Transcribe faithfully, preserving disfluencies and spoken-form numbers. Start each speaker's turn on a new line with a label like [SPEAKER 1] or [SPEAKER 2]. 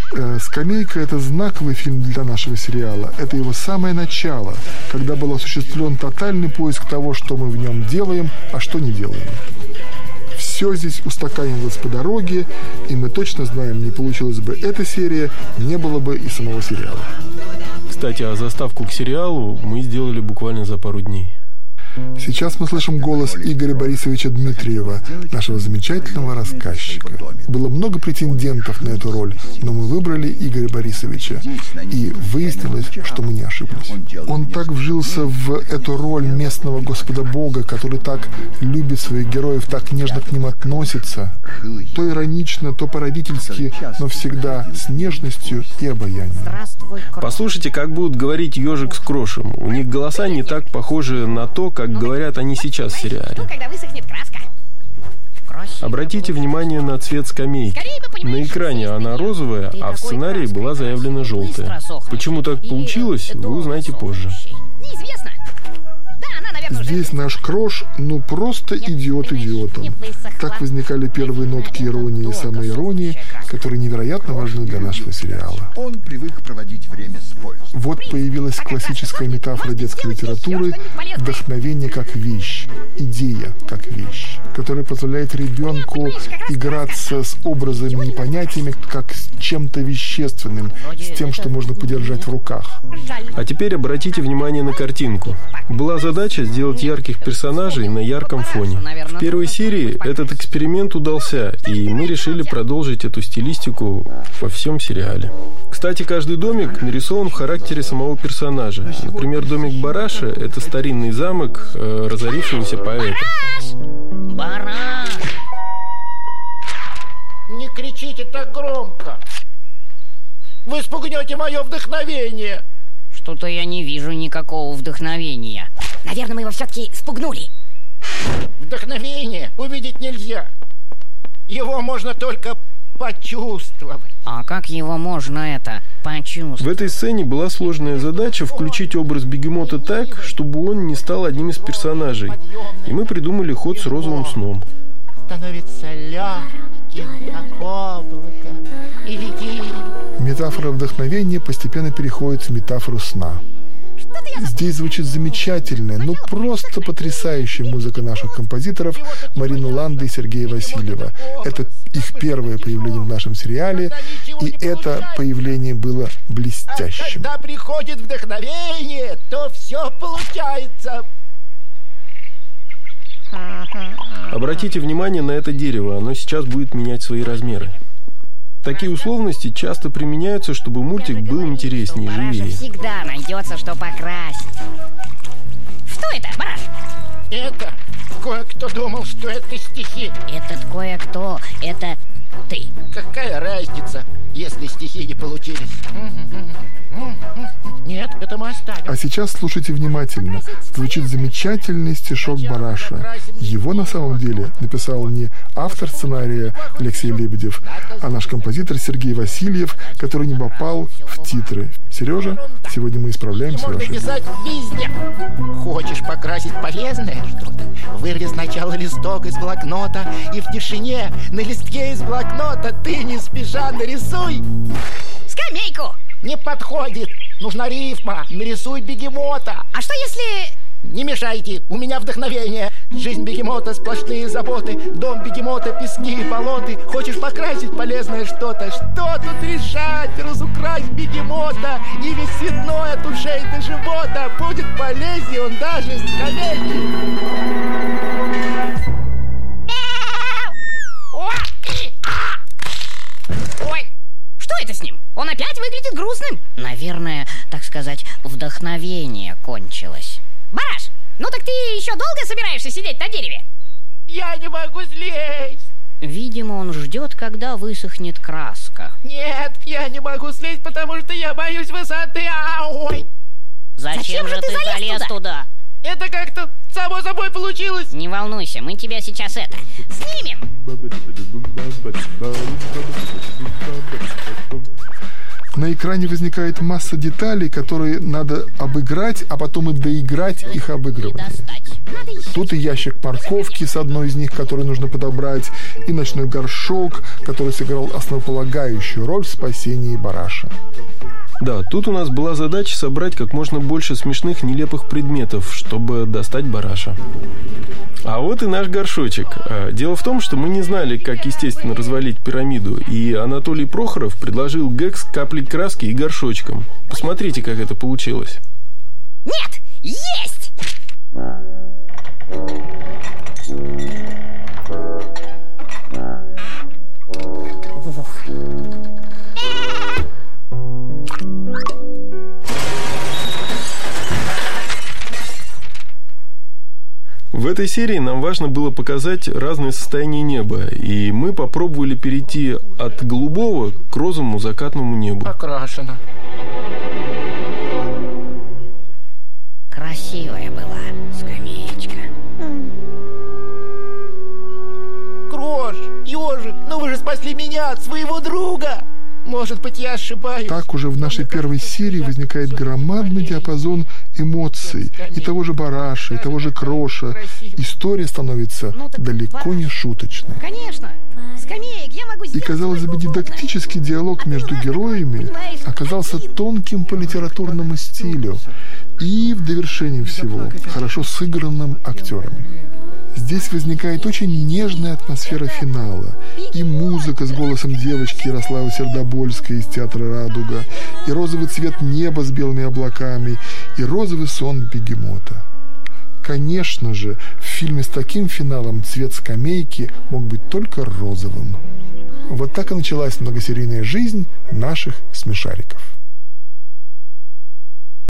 [SPEAKER 1] «Скамейка» — это знаковый фильм для нашего сериала. Это его самое начало, когда был осуществлен тотальный поиск того, что мы в нем делаем, а что не делаем. Все здесь устаканивалось по дороге, и мы точно знаем, не получилась бы эта серия, не было бы и самого сериала.
[SPEAKER 2] Кстати, а заставку к сериалу мы сделали буквально за пару дней.
[SPEAKER 1] Сейчас мы слышим голос Игоря Борисовича Дмитриева, нашего замечательного рассказчика. Было много претендентов на эту роль, но мы выбрали Игоря Борисовича, и выяснилось, что мы не ошиблись. Он так вжился в эту роль местного Господа Бога, который так любит своих героев, так нежно к ним относится, то иронично, то по-родительски, но всегда с нежностью и обаянием.
[SPEAKER 2] Послушайте, как будут говорить ежик с Крошем. У них голоса не так похожи на то, как говорят они сейчас в сериале. Обратите внимание на цвет скамейки. На экране она розовая, а в сценарии была заявлена желтая. Почему так получилось, вы узнаете позже.
[SPEAKER 1] Здесь наш Крош, ну просто идиот идиотом. Так возникали первые нотки иронии и самоиронии, которые невероятно важны для нашего сериала.
[SPEAKER 3] Он привык проводить время с пользой.
[SPEAKER 1] Вот появилась классическая метафора детской литературы «вдохновение как вещь», «идея как вещь», которая позволяет ребенку играться с образами и понятиями как с чем-то вещественным, с тем, что можно подержать в руках.
[SPEAKER 2] А теперь обратите внимание на картинку. Была задача сделать ярких персонажей на ярком фоне. В первой серии этот эксперимент удался, и мы решили продолжить эту стилистику во всем сериале. Кстати, каждый домик нарисован в характере самого персонажа. Например, домик Бараша — это старинный замок э, разорившегося поэта.
[SPEAKER 4] Бараш!
[SPEAKER 5] Не кричите так громко! Вы спугнете мое вдохновение!
[SPEAKER 4] Что-то я не вижу никакого вдохновения. Наверное, мы его все-таки спугнули.
[SPEAKER 5] Вдохновение увидеть нельзя. Его можно только почувствовать.
[SPEAKER 4] А как его можно это почувствовать?
[SPEAKER 2] В этой сцене была сложная задача включить образ бегемота так, чтобы он не стал одним из персонажей. И мы придумали ход с розовым сном.
[SPEAKER 5] Становится легким, как облако, и летит.
[SPEAKER 1] Метафора вдохновения постепенно переходит в метафору сна. Здесь звучит замечательная, ну просто потрясающая музыка наших композиторов Марины Ланды и Сергея Васильева. Это их первое появление в нашем сериале, и это появление было блестящим.
[SPEAKER 5] Когда приходит вдохновение, то все получается.
[SPEAKER 2] Обратите внимание на это дерево, оно сейчас будет менять свои размеры. Такие условности часто применяются, чтобы мультик был интереснее, живее.
[SPEAKER 4] Всегда найдется, что покрасить. Что это, Бараш?
[SPEAKER 5] Это кое-кто думал, что это стихи.
[SPEAKER 4] Этот кое-кто, это ты.
[SPEAKER 5] Какая разница, если стихи не получились? Нет, это мы оставим.
[SPEAKER 1] А сейчас слушайте внимательно. Звучит замечательный стишок Бараша. Его на самом деле написал не автор сценария Алексей Лебедев, а наш композитор Сергей Васильев, который не попал в титры. Сережа, сегодня мы исправляем свою ошибку.
[SPEAKER 5] Можно писать везде. Хочешь покрасить полезное что-то? Вырви сначала листок из блокнота, и в тишине на листке из блокнота ты не спеша нарисуй.
[SPEAKER 4] Скамейку!
[SPEAKER 5] Не подходит. Нужна рифма. Нарисуй бегемота.
[SPEAKER 4] А что если...
[SPEAKER 5] Не мешайте, у меня вдохновение. Жизнь бегемота, сплошные заботы. Дом бегемота, пески и болоты. Хочешь покрасить полезное что-то? Что тут решать? Разукрась бегемота, и весь цветной от ушей до живота. Будет полезнее он даже с скамейки.
[SPEAKER 4] Ой, что это с ним? Он опять выглядит грустным. Наверное, так сказать, вдохновение кончилось. Бараш, ну так ты еще долго собираешься сидеть на дереве?
[SPEAKER 5] Я не могу слезть.
[SPEAKER 4] Видимо, он ждет, когда высохнет краска.
[SPEAKER 5] Нет, я не могу слезть, потому что я боюсь высоты. А, ой.
[SPEAKER 4] Зачем, Зачем же ты залез, залез туда? туда?
[SPEAKER 5] Это как-то само собой получилось.
[SPEAKER 4] Не волнуйся, мы тебя сейчас это снимем.
[SPEAKER 1] На экране возникает масса деталей, которые надо обыграть, а потом и доиграть их обыгрывание. Тут и ящик морковки с одной из них, который нужно подобрать, и ночной горшок, который сыграл основополагающую роль в спасении Бараша.
[SPEAKER 2] Да, тут у нас была задача собрать как можно больше смешных, нелепых предметов, чтобы достать Бараша. А вот и наш горшочек. Дело в том, что мы не знали, как естественно развалить пирамиду, и Анатолий Прохоров предложил гэг с каплей краски и горшочком. Посмотрите, как это получилось.
[SPEAKER 4] Нет! Есть!
[SPEAKER 2] В этой серии нам важно было показать разные состояния неба, и мы попробовали перейти от голубого к розовому закатному небу.
[SPEAKER 5] Окрашено.
[SPEAKER 4] Красивая была скамеечка.
[SPEAKER 5] Крош, ежик, ну вы же спасли меня от своего друга. Может быть, я ошибаюсь.
[SPEAKER 1] Так уже в нашей первой серии возникает громадный диапазон эмоций. И того же Бараша, и того же Кроша. История становится далеко не шуточной.
[SPEAKER 4] Конечно. Скамеек я могу
[SPEAKER 1] И, казалось бы, дидактический диалог между героями оказался тонким по литературному стилю и, в довершении всего, хорошо сыгранным актерами. Здесь возникает очень нежная атмосфера финала. И музыка с голосом девочки Ярославы Сердобольской из театра «Радуга», и розовый цвет неба с белыми облаками, и розовый сон бегемота. Конечно же, в фильме с таким финалом цвет скамейки мог быть только розовым. Вот так и началась многосерийная жизнь наших смешариков.